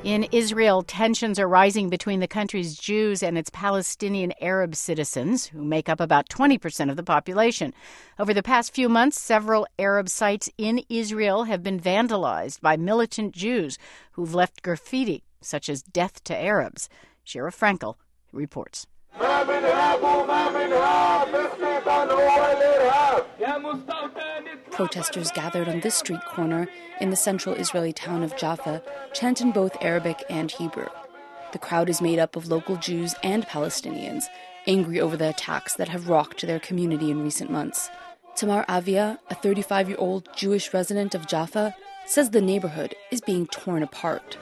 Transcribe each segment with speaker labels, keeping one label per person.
Speaker 1: In Israel, tensions are rising between the country's Jews and its Palestinian Arab citizens, who make up about 20% of the population. Over the past few months, several Arab sites in Israel have been vandalized by militant Jews who've left graffiti, such as "Death to Arabs." Shira Frankel reports.
Speaker 2: Protesters gathered on this street corner in the central Israeli town of Jaffa, chanting both Arabic and Hebrew. The crowd is made up of local Jews and Palestinians, angry over the attacks that have rocked their community in recent months. Tamar Avia, a 35-year-old Jewish resident of Jaffa, says the neighborhood is being torn apart.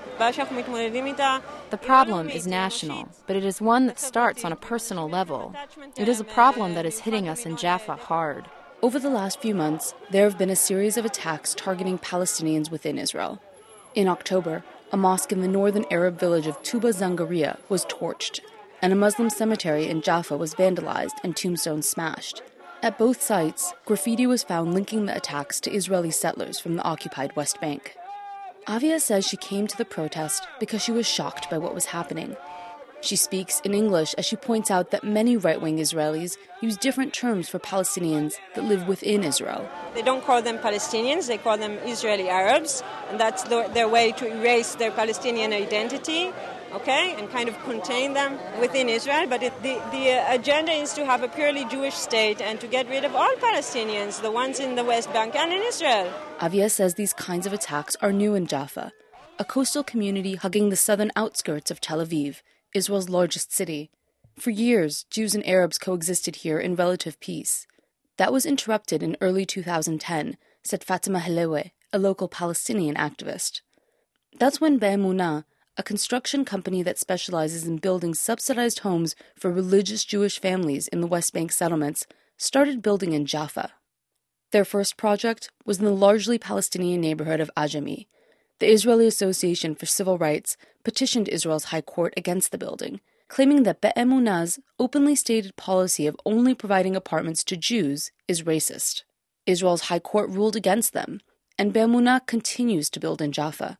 Speaker 3: The problem is national, but it is one that starts on a personal level. It is a problem that is hitting us in Jaffa hard.
Speaker 2: Over the last few months, there have been a series of attacks targeting Palestinians within Israel. In October, a mosque in the northern Arab village of Tuba Zangaria was torched, and a Muslim cemetery in Jaffa was vandalized and tombstones smashed. At both sites, graffiti was found linking the attacks to Israeli settlers from the occupied West Bank. Avia says she came to the protest because she was shocked by what was happening. She speaks in English as she points out that many right-wing Israelis use different terms for Palestinians that live within Israel.
Speaker 4: They don't call them Palestinians, they call them Israeli Arabs, and that's their way to erase their Palestinian identity, okay, and kind of contain them within Israel. But the agenda is to have a purely Jewish state and to get rid of all Palestinians, the ones in the West Bank and in Israel.
Speaker 2: Avia says these kinds of attacks are new in Jaffa, a coastal community hugging the southern outskirts of Tel Aviv, Israel's largest city. For years, Jews and Arabs coexisted here in relative peace. That was interrupted in early 2010, said Fatima Helewe, a local Palestinian activist. That's when Be'emunah, a construction company that specializes in building subsidized homes for religious Jewish families in the West Bank settlements, started building in Jaffa. Their first project was in the largely Palestinian neighborhood of Ajami. The Israeli Association for Civil Rights petitioned Israel's High Court against the building, claiming that Be'emunah's openly stated policy of only providing apartments to Jews is racist. Israel's High Court ruled against them, and Be'emunah continues to build in Jaffa.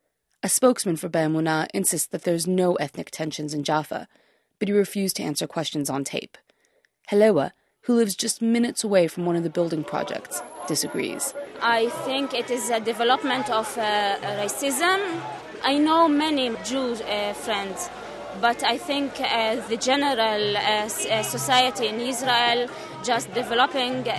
Speaker 2: A spokesman for Be'emunah insists that there's no ethnic tensions in Jaffa, but he refused to answer questions on tape. Helewa, who lives just minutes away from one of the building projects, disagrees.
Speaker 5: I think it is a development of racism. I know many Jewish friends, but I think the general society in Israel just developing the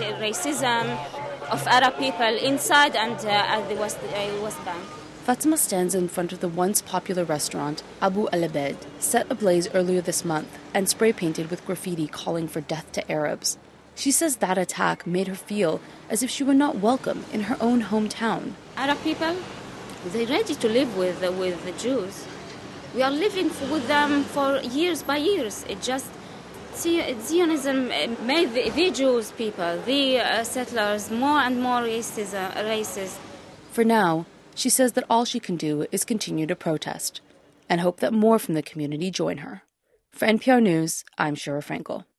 Speaker 5: racism of Arab people inside and at the West Bank.
Speaker 2: Fatima stands in front of the once popular restaurant Abu Al-Abed, set ablaze earlier this month and spray-painted with graffiti calling for death to Arabs. She says that attack made her feel as if she were not welcome in her own hometown.
Speaker 5: Arab people, they're ready to live with the Jews. We are living with them for years by years. It just, Zionism made the Jews people, the settlers, more and more racist.
Speaker 2: For now, she says that all she can do is continue to protest and hope that more from the community join her. For NPR News, I'm Shira Frankel.